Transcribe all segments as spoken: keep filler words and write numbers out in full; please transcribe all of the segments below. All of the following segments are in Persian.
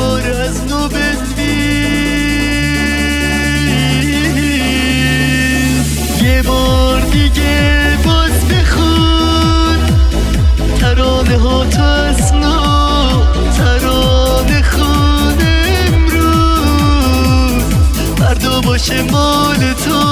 دوباره از نو بنویس، یه بار دیگه باز بخون ترانه ها تو از نو، ترانه خون امروز فردا باشه مال تو.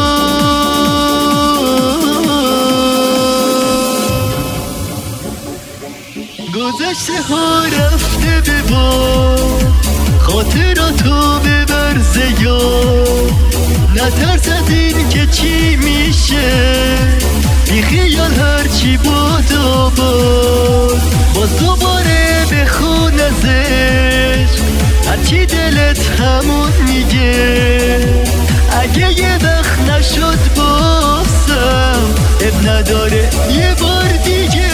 گذشته ها رفته به باد، خاطراتو ببر ز یاد، نترس از این که چی میشه، بی خیال هرچی باد و باد، باز دوباره بخون ازش هرچی دلت همون میگه. اگه یه وقت نشد بازم اب نداره یه بار دیگه.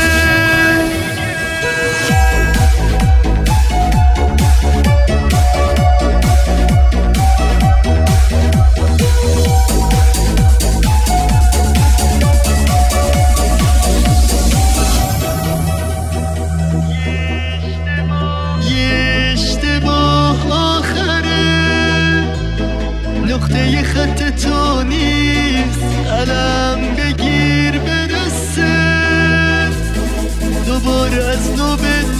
نقطه خط تو نیست، قلم بگیر برسه، دوباره از نو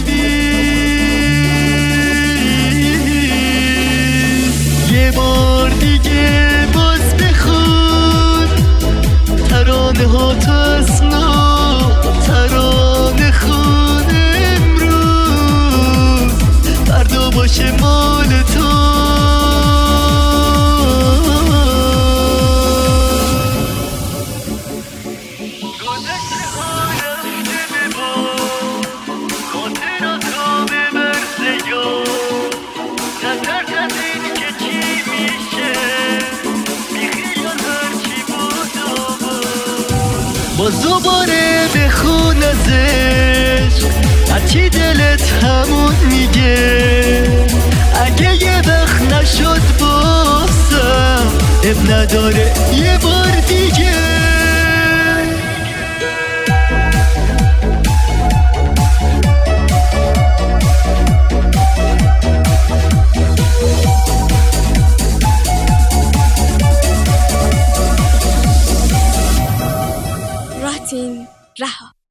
بنویس، یه بار دیگه باز بخون ترانه ها تو از نو، ترانه خون امروز فردا باشه مال تو. باز دوباره بخون ازش هرچی دلت همون میگه. اگه یه وقت نشد بازم اب نداره یه بار دیگه. راتین رها.